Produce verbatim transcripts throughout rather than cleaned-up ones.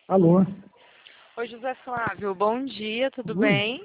Alô? Oi, José Flávio, bom dia, tudo Oi? bem?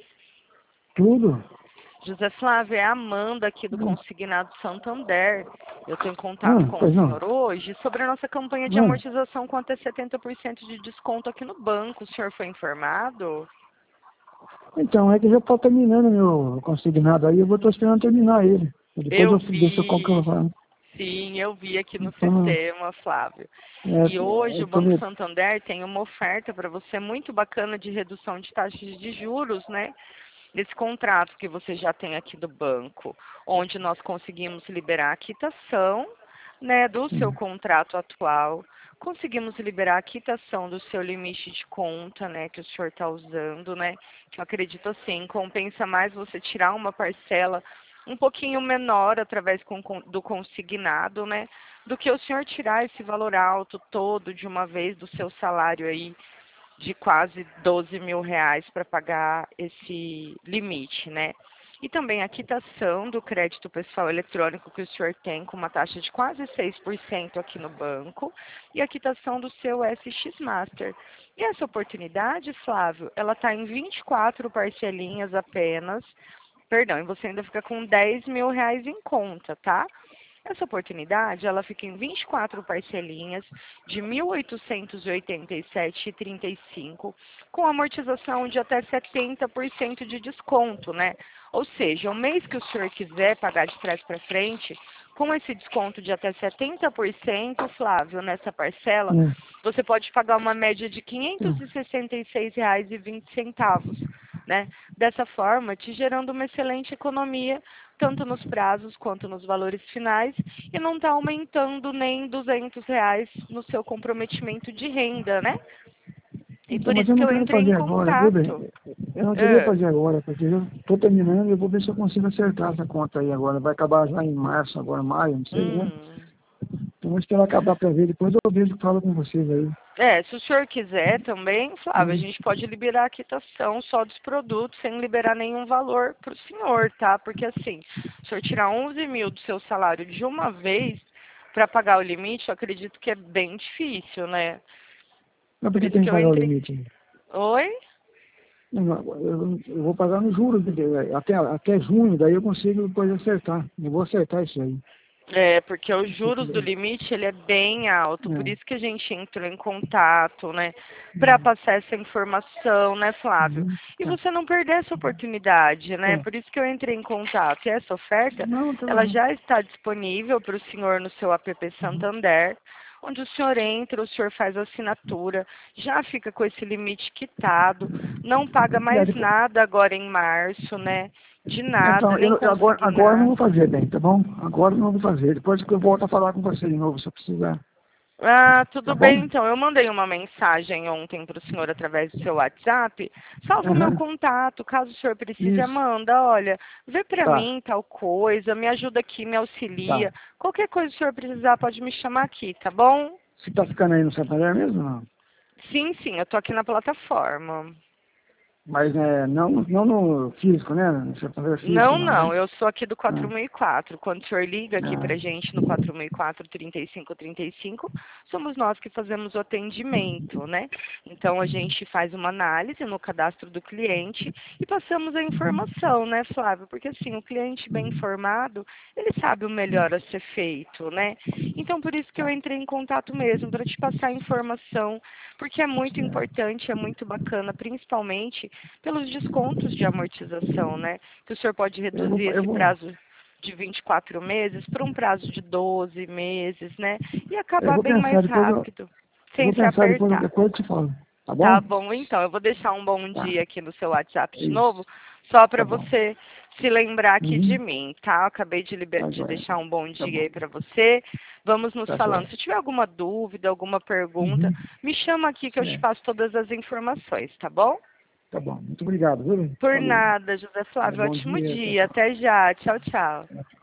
Tudo? José Flávio, é a Amanda aqui do Hum. Consignado Santander. Eu tenho contato Ah, com o pois não. senhor hoje sobre a nossa campanha de Ah, amortização com até setenta por cento de desconto aqui no banco. O senhor foi informado? então, é que já está terminando meu consignado aí, eu vou estar esperando terminar ele. Depois Eu eu ver se eu compro. vi, sim, eu vi aqui no Então, sistema, Flávio. E é, hoje eu o tô Banco me... Santander tem uma oferta para você muito bacana de redução de taxas de juros, né? Desse contrato que você já tem aqui do banco, onde nós conseguimos liberar a quitação, né, do seu Sim. contrato atual, conseguimos liberar a quitação do seu limite de conta, né, que o senhor está usando, né, que eu acredito assim, compensa mais você tirar uma parcela um pouquinho menor através com- com- do consignado, né, do que o senhor tirar esse valor alto todo de uma vez do seu salário aí de quase doze mil reais para pagar esse limite, né? E também a quitação do crédito pessoal eletrônico que o senhor tem com uma taxa de quase seis por cento aqui no banco e a quitação do seu S X Master. E essa oportunidade, Flávio, ela está em vinte e quatro parcelinhas apenas, perdão, e você ainda fica com dez mil reais em conta, tá? Essa oportunidade, ela fica em vinte e quatro parcelinhas de mil oitocentos e oitenta e sete reais e trinta e cinco, com amortização de até setenta por cento de desconto, né? Ou seja, o mês que o senhor quiser pagar de trás para frente, com esse desconto de até setenta por cento, Flávio, nessa parcela, Hum, você pode pagar uma média de quinhentos hum. e sessenta e seis reais e vinte centavos, né? Dessa forma, te gerando uma excelente economia, tanto nos prazos quanto nos valores finais, e não está aumentando nem duzentos reais no seu comprometimento de renda, né? E Então, por mas isso eu que não eu quero entrei em fazer agora, viu, bem? contato. Eu não queria Ah, fazer agora, porque eu estou terminando e eu vou ver se eu consigo acertar essa conta aí agora. Vai acabar já em março, agora maio, não sei, né? hum. Então, vou esperar acabar para ver, depois eu vejo e falo com vocês aí. É, se o senhor quiser também, Flávio, a Hum. gente pode liberar a quitação só dos produtos, sem liberar nenhum valor para o senhor, tá? Porque assim, se o senhor tirar onze mil do seu salário de uma vez para pagar o limite, eu acredito que é bem difícil, né? Mas por Por que isso tem que que eu pagar o entrei. limite? Oi? Não, não, Eu, eu vou pagar no juros, porque até, até junho, daí eu consigo depois acertar. Eu vou acertar isso aí, É, porque os se juros do quiser. limite, ele é bem alto, por É. isso que a gente entrou em contato, né, para Hum. passar essa informação, né, Flávio? Uhum. E Tá, você não perder essa oportunidade, né? tá. Por isso que eu entrei em contato. E essa oferta, Não, tá ela bom. já está disponível para o senhor no seu app Uhum. Santander, onde o senhor entra, o senhor faz a assinatura, já fica com esse limite quitado, não paga E aí, mais depois- nada agora em março, né? De nada, Então, nem eu, eu agora, agora eu não consignar. vou fazer, bem, tá bom? Agora eu não vou fazer. Depois que eu volto a falar com você de novo, se eu precisar. Ah, Tá tudo bom? bem, então. Eu mandei uma mensagem ontem para o senhor através do seu WhatsApp. Salve o meu Aham. contato, caso o senhor precise, Isso. Amanda, olha, vê para Tá, mim tal coisa, me ajuda aqui, me tá. auxilia. Qualquer coisa que o senhor precisar, pode me chamar aqui, tá bom? Você tá ficando aí no Santander mesmo, não? Sim, sim, eu tô aqui na plataforma. Mas é, não, não no físico, né? No Santander físico, Não, não, né? não, eu sou aqui do quatro Ah, mil e quatro. Quando o senhor liga aqui ah, pra gente no quatro mil e quatro, trinta e cinco trinta e cinco, somos nós que fazemos o atendimento, né? Então a gente faz uma análise no cadastro do cliente e passamos a informação, né, Flávio? Porque assim, o cliente bem uhum. informado, ele sabe o melhor a ser feito, né? Então por isso que eu Tá, entrei em contato mesmo, para te passar a informação, porque é muito certo. importante, é muito bacana, principalmente pelos descontos de amortização, né? Que o senhor pode Eu vou, reduzir eu esse vou, prazo de vinte e quatro meses para um prazo de doze meses, né? E eu acabar vou bem mais pensar, depois eu, rápido, eu sem vou se pensar depois, apertar. depois eu te falo. Tá bom? Tá bom, então. Eu vou deixar um bom Tá, dia aqui no seu WhatsApp é de isso. novo, só para Tá bom. você se lembrar aqui de Uhum. mim, tá? Eu acabei de, liber- Tá de joia. deixar um bom Tá dia bom. aí para você. Vamos nos Tá falando. joia. Se tiver alguma dúvida, alguma pergunta, Uhum. me chama aqui que eu te Certo. passo todas as informações, tá bom? Tá bom. Muito obrigado, viu? Por Falou. nada, José Tá, Flávio. bom Ótimo dia. Tchau, dia. tchau. Até já. Tchau, tchau.